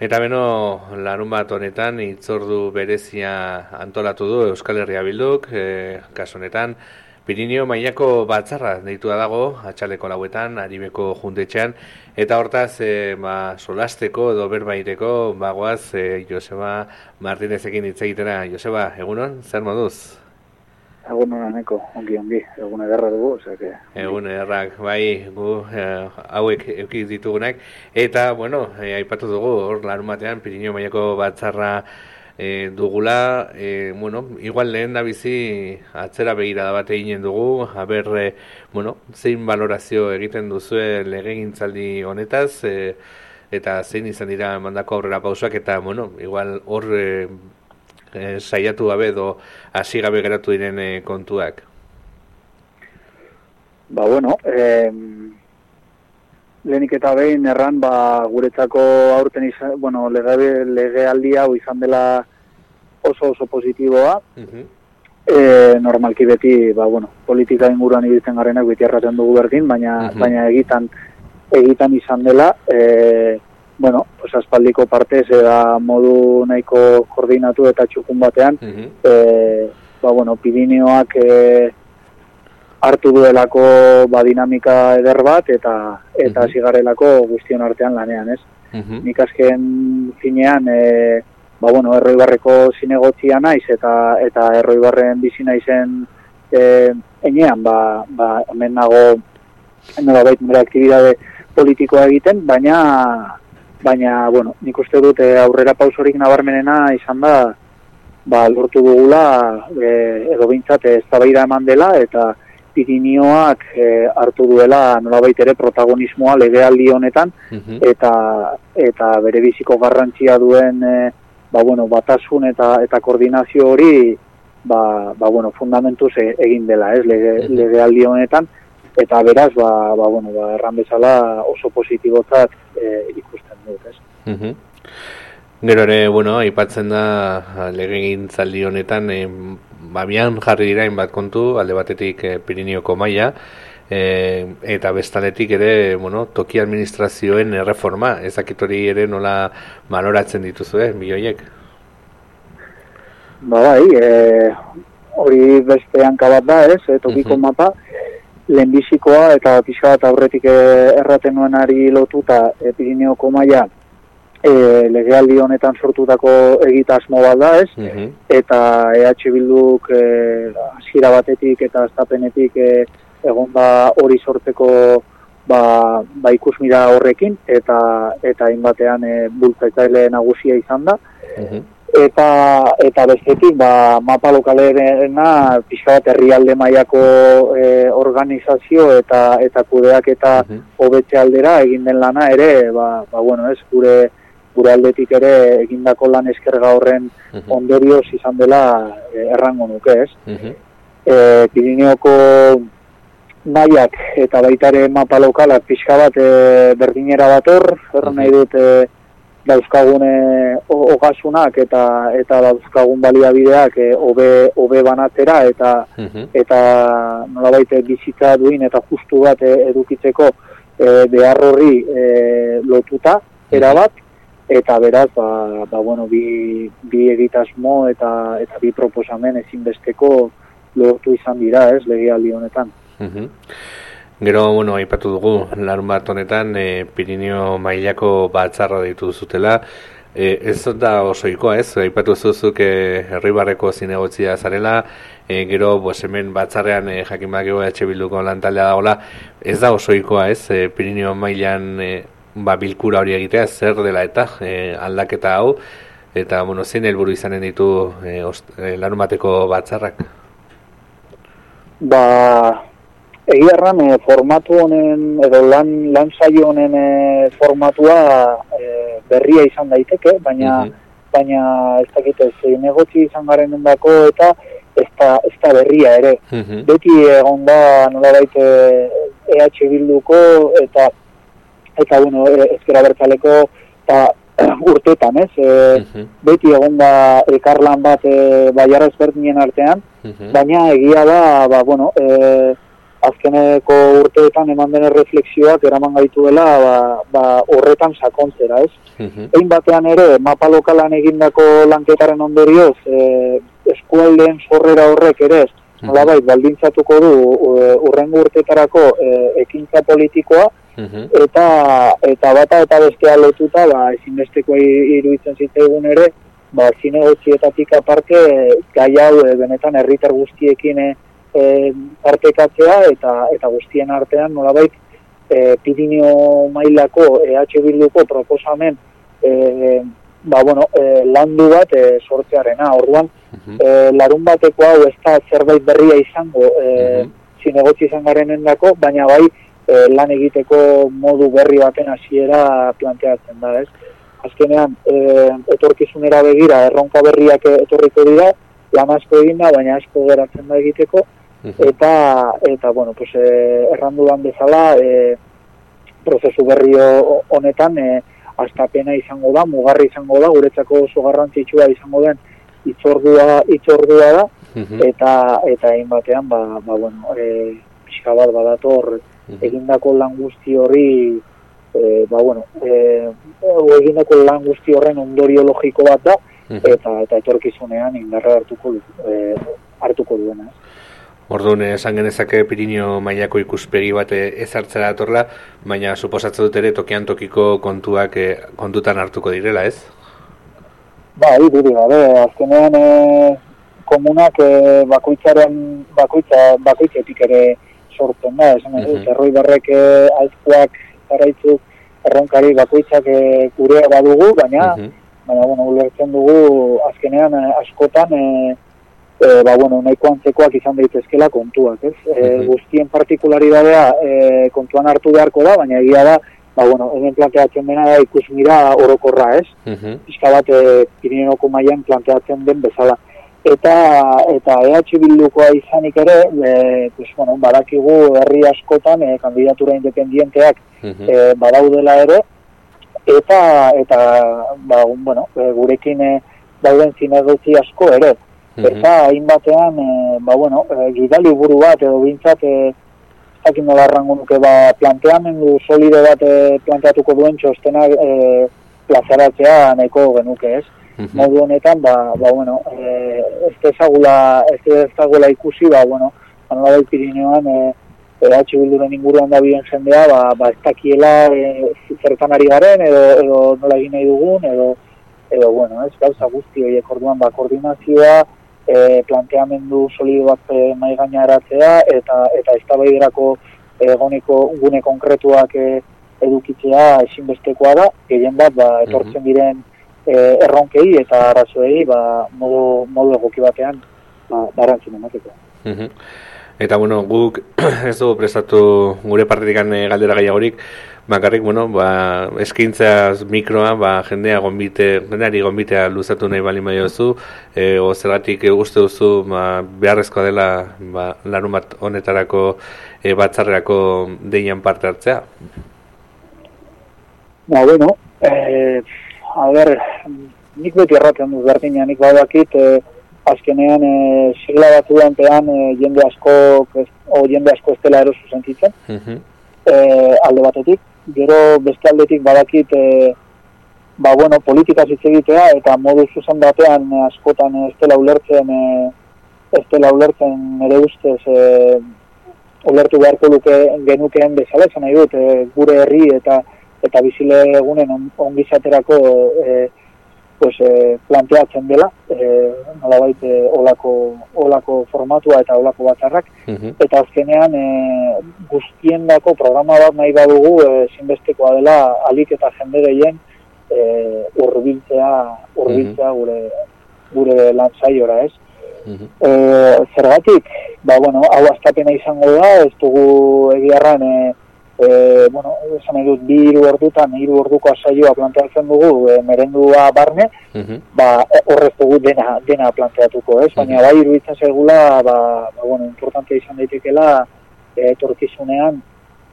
Eta beno, larun bat honetan hitzordu berezia antolatu du Euskal Herria Bilduk, kasu honetan Pirinio mailako batzarra deitua dago, atxaleko lauetan, Aribeko juntetxean, eta hortaz solasteko edo berbaiteko bagoaz Joseba Martinezekin hitz egitera. Joseba, egunon, zer moduz? Egun honeneko, ongi, egun ederra dugu, osea. Egun ederrak, bai, gu hauek eukik ditugunak, eta, aipatu dugu, hor larun batean, Pirinio mailako batzarra dugula, igual lehen da bizi atzera begirada bat eginen dugu, haber, zein valorazio egiten duzue legegintzaldi honetaz, eta zein izan dira mandako aurrera pausoak, eta, igual hor saiatu gabe edo hasi gabe geratu diren kontuak. Lehenik eta behin erran, guretzako aurten legealdi hau izan dela oso positiboa. Normalki beti, politika inguruan ibiltzen garenak beti erraten dugu berdin, baina egitan izan dela, aspaldiko partez eta modu nahiko koordinatu eta txukun batean, Pirineoak hartu duelako dinamika eder bat eta zigarrelako guztion artean lanean, ez? Nik azken finean, Erroibarreko zinegotzia naiz eta Erroibarren bizi naizen enean, hemen nago nolabait nire aktibidade politikoa egiten, baina, nik uste dut aurrera pausorik nabarmenena izan da, lortu dugula, edo bintzat eztabaida eman dela, eta Pirinioak hartu duela nolabait ere protagonismoa legealdi honetan, eta bere biziko garrantzia duen batasun eta koordinazio hori, fundamentuz egin dela, ez, legealdi honetan, eta beraz, erran bezala oso positibotzat ikusten dut, ez. Gero ere, aipatzen da legegintzaldi honetan, bian jarri dira hainbat kontu, alde batetik Pirineoko maila, eta bestaletik ere, toki administrazioen erreforma, ezakit hori ere nola baloratzen dituzue, bioiek? Hori beste hanka bat da, ez, tokiko mapa, lehenbizikoa eta pixka bat aurretik erraten nuenari lotuta Pirineoko maila legealdi honetan sortutako egitasmo bat da, ez? Eta EH Bilduk hasiera batetik eta hastapenetik egon da hori sortzeko ikusmira horrekin eta hainbatean bultzatzaile nagusia izan da. Eta bestetik, mapa lokalerena pixka bat herrialde mailako organizazio eta kudeak eta hobetze aldera egin den lana ere, gure aldetik ere egindako lan eskerga horren ondorioz izan dela errango nuke, ez? Pirineoko mailak eta baitare mapa lokalak pixka bat berdinera bator, erran nahi dut dauzkagun ogasunak eta dauzkagun baliabideak hobe banatzera eta nolabait bizitza duin eta justu bat edukitzeko behar horri lotuta erabat, eta beraz, bi egitasmo eta bi proposamen ezinbesteko lortu izan dira, ez, legealdi honetan. Gero, aipatu dugu, larun bat honetan, Pirinio mailako batzarra deitu zutela. Ez da osoikoa, ez? Aipatu zuzuk Erribarreko zinegotzia zarela, gero, hemen batzarrean jakin badakigu EH Bilduko lantaldea dagoela. Ez da osoikoa, ez? Pirinio mailan bilkura hori egitea, zer dela eta aldaketa hau, eta, zein helburu izanen ditu larun bateko batzarrak? Egia erran, formatu honen, edo lan saio honen formatua berria izan daiteke, baina ez dakit negotzi izan garen endako eta ez da berria ere. Beti egon da nolabait EH Bilduko eta ezker abertzaleko urtetan, ez? Beti egon da elkarlan bat baiara ezberdinen artean, baina egia da, azkeneko urteetan eman den reflexioak eraman gaituela horretan sakontzera, ez? Egin batean ere, mapa lokalan egindako lanketaren ondorioz, eskualdeen sorrera horrek ere, nolabait, baldintzatuko du urrengo urteetarako ekintza politikoa, eta bata eta bestea lotuta, ezinbesteko iruditzen zitzaigun ere, zinegotzietatik aparte, gai hau benetan herritar guztiekin partekatzea eta guztien artean nolabait Pirineo mailako Bilduko proposamen landu bat sortzearena. Orduan, larun bateko hau ez da zerbait berria izango zinegotzi izan garenendako, baina bai lan egiteko modu berri baten hasiera planteatzen da, ez? Azkenean, etorkizunera begira, erronka berriak etorriko dira, lan asko egin da, baina asko geratzen da egiteko, eta bueno, pues, errandudan bezala, prozesu berri honetan, hastapena izango da, mugarri izango da, guretzako oso garrantzitsua izango den itzordua da, eta egin batean, pixka bat badator, egindako lan guzti horri, egindako lan guzti horren ondorio logiko bat da, eta etorkizunean indarra hartuko duena. Orduan, esan genezake Pirineo mailako ikuspegi bat ezartzera datorla, baina suposatzen dut ere tokian tokiko kontuak kontutan hartuko direla, ez? Azkenean komunak bakoitzetik ere sortzen da, esan dut, Erroibarrek aizkoak zaraitzuk erronkari bakoitzak gurea badugu, baina ulertzen dugu azkenean askotan nahiko antzekoak izan daitezkela kontuak, ez? Guztien partikularidadea kontuan hartu beharko da, baina egia da, hemen planteatzen dena da ikusmira orokorra, ez? Pixka bat Pirineoko mailan planteatzen den bezala. Eta Bildukoa izanik ere, badakigu herri askotan kandidatura independienteak badaudela ere, eta gurekin dauden zinegotzi asko ere. Eta hainbatean, gidali buru bat edo bintzat, jakin nola errango nuke, planteamendu solide bat planteatuko duen txostenak plazaratzea nahiko genuke, ez? Modu honetan, ez ezagula ikusi, nolabait Pirineoan Bilduren inguruan da bilen jendea, ez dakiela zertan ari garen, edo nola egin nahi dugun, edo ez gauza guzti horiek orduan, koordinazioa, planteamendu solido bat maigaineratzea, eta eztabaiderako egoneko gune konkretuak edukitzea ezinbestekoa da, gehien bat, etortzen diren erronkei eta arazoei modu egoki batean barantzun emateko. Eta guk ez dugu prestatu gure partetik galdera gehiagorik, bakarrik, eskintzaz mikroa, jendeari gonbitea luzatu nahi bali maiozu, zergatik uste duzu beharrezkoa dela larun bat honetarako batzarrerako deian parte hartzea? Nik beti erraten dut berdina, nik badakit, azkenean sigla batu dantean jende asko ez dela erosu sentitzen, alde batetik, gero beste aldetik badakit, politikaz hitz egitea, eta modu zuzen batean askotan ez dela ulertzen nire ustez, ulertu beharko genukeen bezala, esan nahi dut, gure herri eta bizile egunen ongizaterako planteatzen dela, nolabait olako formatua eta olako batzarrak, eta azkenean guztiendako programa bat nahi badugu ezinbestekoa dela alik eta jende gehien hurbiltzea gure lantzaiora, ez? Zergatik, hau hastapena izango da, ez dugu egiarran esan nahi dut, 2 ordutan, 3 orduko saioa planteatzen dugu, merendua barne, horrez dugu dena planteatuko, ez? Baina bai iruditzen zaigula, importantea izan daitekela, etorkizunean,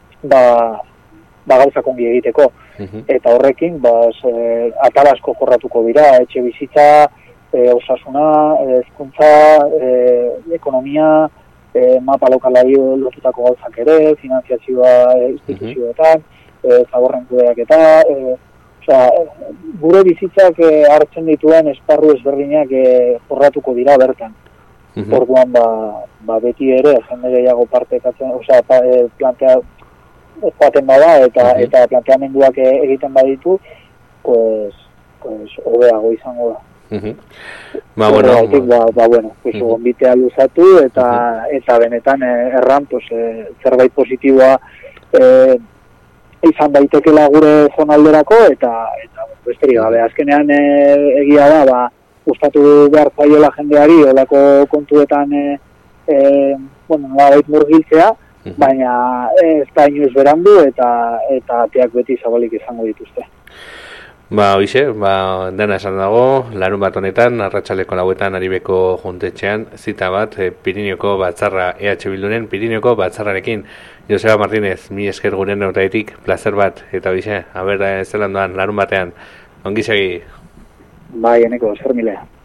gauzak ongi egiteko. Eta horrekin, atal asko jorratuko dira, etxe bizitza, osasuna, hezkuntza, ekonomia, mapa lokalari lotutako gauzak ere, finanziazioa instituzioetan, zaborren kudeaketa, gure bizitzak hartzen dituen esparru ezberdinak jorratuko dira bertan. Orduan, beti ere, jende gehiago partekatzen, plantea joaten bada eta planteamenduak egiten baditu, pues hobeago izango da. Gonbitea luzatu eta benetan erran, zerbait positiboa izan daitekela gure zonalderako eta besterik gabe. Azkenean egia da, gustatu behar zaiola jendeari olako kontuetan nolabait murgiltzea, baina ez da inoiz berandu eta ateak beti zabalik izango dituzte. Hoize, dena esan dago, larun bat honetan, arratsaleko 4etan Aribeko juntetxean, zita bat, Pirinoko batzarra, EH Bilduren Pirinoko batzarrarekin. Joseba Martínez, mi esker guren neutaetik, placer bat, eta hoize, zelan doan, larun batean, ongi segi. Eneko, zer milea.